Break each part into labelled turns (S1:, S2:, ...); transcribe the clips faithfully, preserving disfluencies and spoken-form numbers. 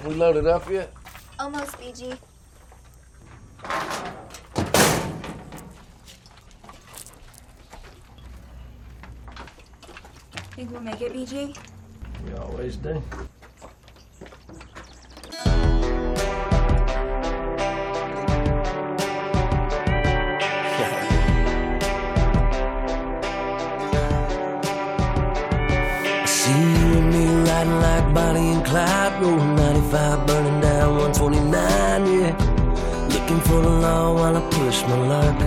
S1: We loaded up yet?
S2: Almost, B G. Think we'll make it, B G?
S1: We always do. See you and me riding like Bonnie and Clyde, rolling ninety-five, burning down one twenty-nine, yeah. Looking for the law while I push my luck.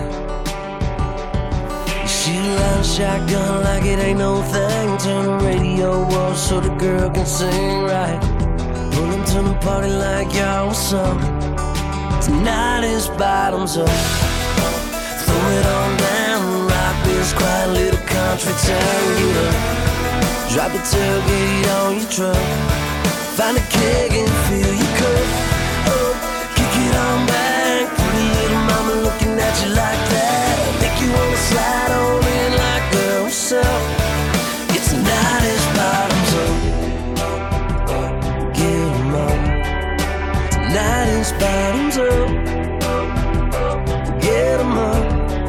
S1: She line shotgun like it ain't no thing. Turn the radio off so the girl can sing right. Pull up to the party like y'all what's up. Tonight is bottoms up. Throw it on down, rock this quiet little country town. Get up, drop the tailgate on your truck. Find a keg and fill your cup. Oh, kick it on back. Pretty little mama looking at you like that. Make you wanna slide on in like, girl, what's up? It's tonight is bottoms up. Get 'em up. Tonight is bottoms up. Get 'em up.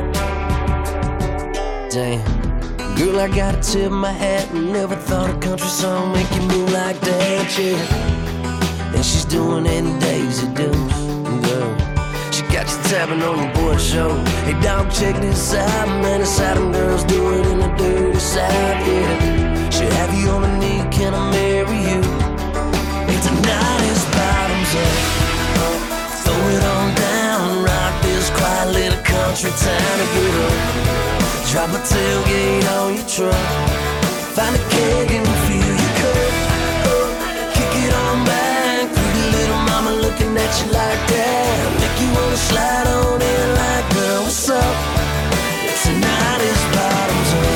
S1: Damn, girl, I gotta tip my hat. Never thought a country song make you move like that, yeah. And she's doing it in Daisy Dukes, girl. She got you tapping on the boy show. Hey dog, check this out, man. It's how them girls do it in the dirty South, yeah. She'll have you on a knee, can I marry you? Hey, tonight is bottoms up. Throw it on down, rock this quiet little country town to get up. Drop a tailgate on your truck. Find a keg and fill your cup. Oh, kick it on back. Pretty little mama looking at you like that. Make you wanna slide on in like, girl, what's up? Tonight is bottoms up.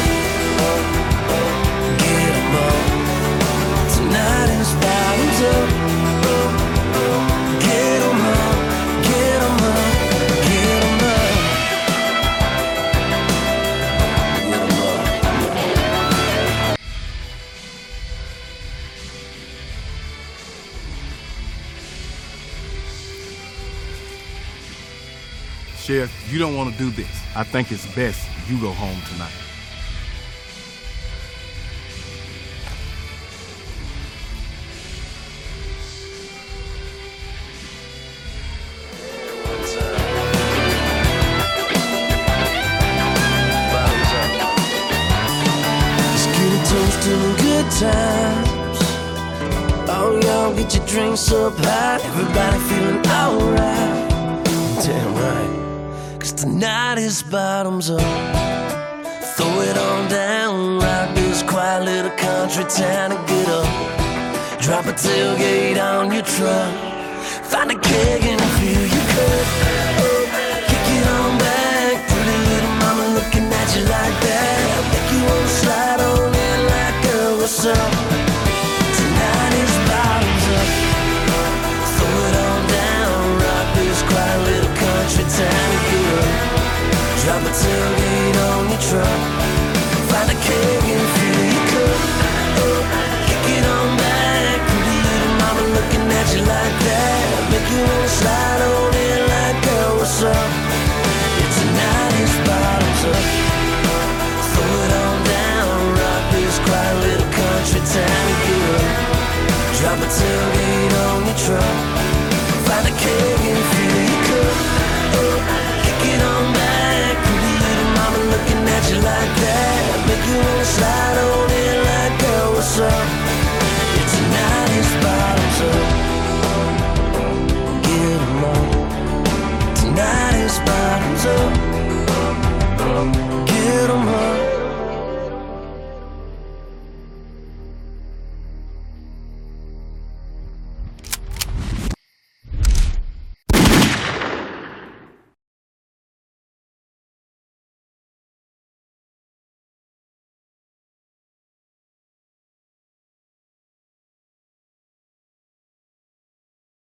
S1: Get 'em up. Tonight is bottoms up. Get 'em up. Get 'em up. Get 'em up. Get 'em up.
S3: Sheriff, you don't want to do this. I think it's best you go home tonight.
S1: Bottoms up. Let's get a toast to the good times. Oh, y'all get your drinks up high. Everybody feeling alright. Damn right. Cause tonight is bottoms up. Throw it on down, rock this quiet little country town and get up. Drop a tailgate on your truck. Find a keg and fill your cup. Oh, kick it on back. Pretty little mama looking at you like that. Make you wanna slide on in like, girl, what's up? Tonight is bottoms up. Throw it on down, rock this quiet little country town and get up. Drop a tailgate on your truck. Find a keg and fill your cup. Oh, kick it on back. Pretty little mama looking at you like that. Make you wanna slide on in like, girl, what's up? Yeah, tonight is bottoms up. Throw it on down, rock this quiet little country town and get up. Drop a tailgate on your truck. Find a keg and fill your cup. Oh, kick it on back. Pretty little mama looking at you like that. Make you wanna slide on in like, girl, what's up? Yeah, tonight is bottoms up. Get 'em up. Tonight is bottoms up.